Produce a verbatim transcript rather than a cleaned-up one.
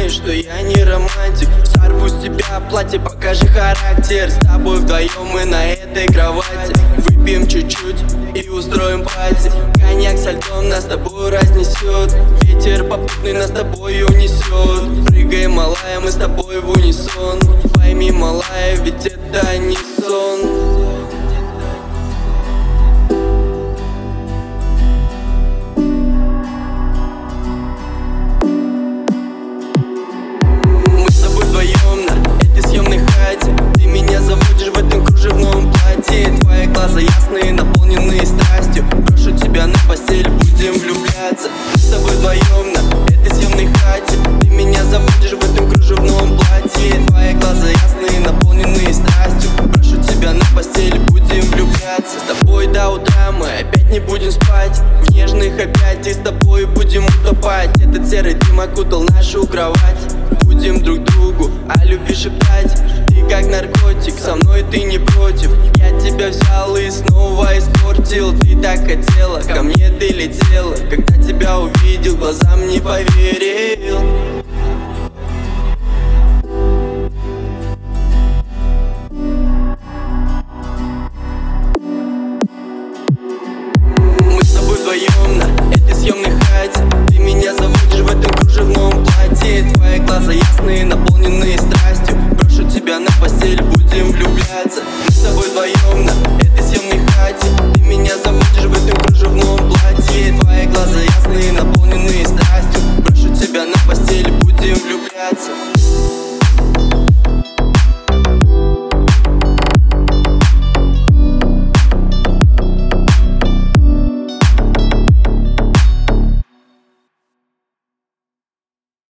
знаю, что я не романтик. Сорву с тебя платье, покажи характер. С тобой вдвоем мы на этой кровати. Выпьем чуть-чуть и устроим пати. Коньяк со льдом нас с тобой разнесет. Ветер попутный нас с тобой унесет. Прыгаем, малая, мы с тобой в унисон. Пойми, малая, ведь это не сон. Твои глаза ясные, наполненные страстью. Прошу тебя на постель, будем влюбляться. Мы с тобой вдвоем на этой съемной хате. Ты меня заводишь в этом кружевном платье. Твои глаза ясные, наполненные страстью. Прошу тебя на постель, будем влюбляться. С тобой до утра мы опять не будем спать. В нежных объятиях с тобой будем утопать. Этот серый дым окутал нашу кровать. Будем друг другу о любви шептать. Ты как наркотик, со мной ты не против. Я тебя взял и снова испортил. Ты так хотела, ко мне ты летела. Когда тебя увидел, глазам не поверил. Мы с тобой вдвоем на этой съемной хате. Ты меня заводишь в этом кружевном платье. Твои глаза ясные, на